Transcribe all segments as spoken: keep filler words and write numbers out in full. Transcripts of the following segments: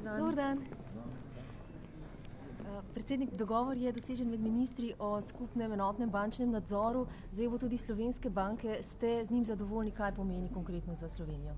dan. Dober dan. Predsednik, dogovor je dosežen med ministri o skupnem enotnem bančnem nadzoru. Zdaj bo tudi slovenske banke. Ste z njim zadovoljni, kaj pomeni konkretno za Slovenijo?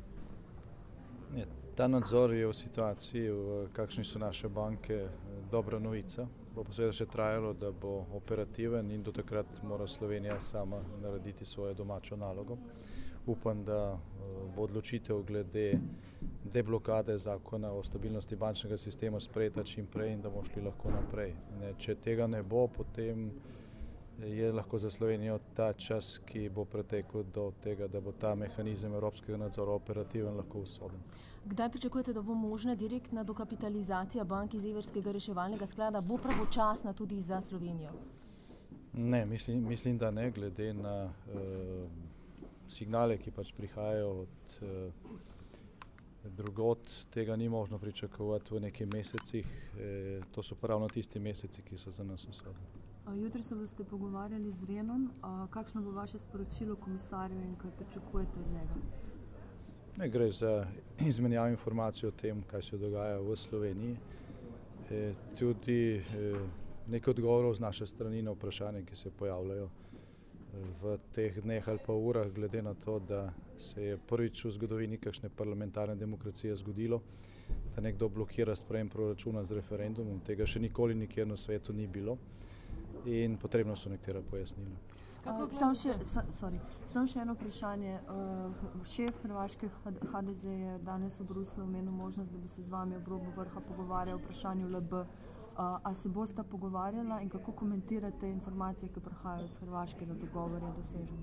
Je, ta nadzor je v situaciji, v kakšni so naše banke, dobra novica. Bo pa seveda še trajalo, da bo operativen in do takrat mora Slovenija sama narediti svojo domačo nalogo. Upam, da bo odločitev glede deblokade zakona o stabilnosti bančnega sistema sprejeta čim prej in da bomo šli lahko naprej. Ne, če tega ne bo, potem je lahko za Slovenijo ta čas, ki bo pretekel do tega, da bo ta mehanizem evropskega nadzora operativen, lahko usoden. Kdaj pričakujete, da bo možna direktna dokapitalizacija bank iz Evrskega reševalnega sklada? Bo pravočasna tudi za Slovenijo? Ne, mislim, mislim da ne, glede na uh, signale, ki pač prihajajo od uh, drugot, tega ni možno pričakovati v nekaj mesecih. E, to so pravno tisti meseci, ki so za nas usodni. Jutri se boste pogovarjali z Renom. Kakšno bo vaše sporočilo komisarju in kaj pričakujete od njega? Ne, gre za izmenjavo informacij o tem, kaj se dogaja v Sloveniji. E, tudi e, nekaj odgovorov z naše strani na vprašanje, ki se pojavljajo v teh dneh ali pa urah, glede na to, da se je prvič v zgodovini kakšne parlamentarne demokracije zgodilo, da nekdo blokira sprejem proračuna z referendumom. Tega še nikoli nikjer na svetu ni bilo in potrebno so nekatera pojasnila. Uh, Samo še, sorry, sam še eno vprašanje. Uh, šef hrvaške H D Z je danes v Bruslju omenil možnost, da bi se z vami ob robu vrha pogovarjal o vprašanju L B. Uh, a se bosta pogovarjala in kako komentirate informacije, ki prihajajo iz Hrvaške, da dogovor je dosežen?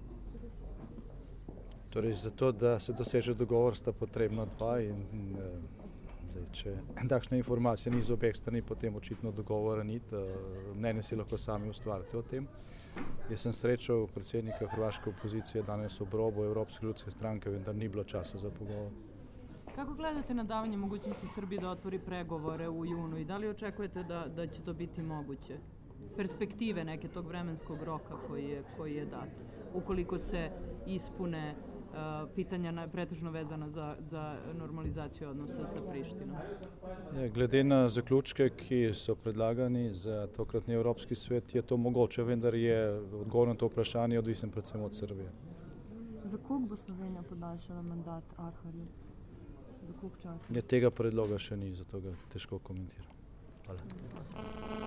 Torej, zato, da se doseže dogovor, sta potrebna dva in, in zdaj, če takšne informacije ni z obeh strani, potem očitno dogovora ni. Mnenje si lahko sami ustvarite o tem. Jaz sem srečal predsednika hrvaške opozicije danes ob robu Evropske ljudske stranke, vendar ni bilo časa za pogovor. Kako gledate na davanje mogućnosti Srbije da otvori pregovore u junu i da li očekujete da, da će to biti moguće? Perspektive neke tog vremenskog roka koji je, koji je dat, ukoliko se ispune uh, pitanja na, pretežno vezana za, za normalizaciju odnosa sa Prištinom? Je, glede na zaključke, ki so predlagani za tokratni Evropski svet, je to mogoče, vendar je odgovor na to vprašanje odvisen predvsem od Srbije. Za koliko bo Slovenija podaljšala mandat Arharju? Za koliko časa? Ja, tega predloga še ni, zato ga težko komentiram. Hvala.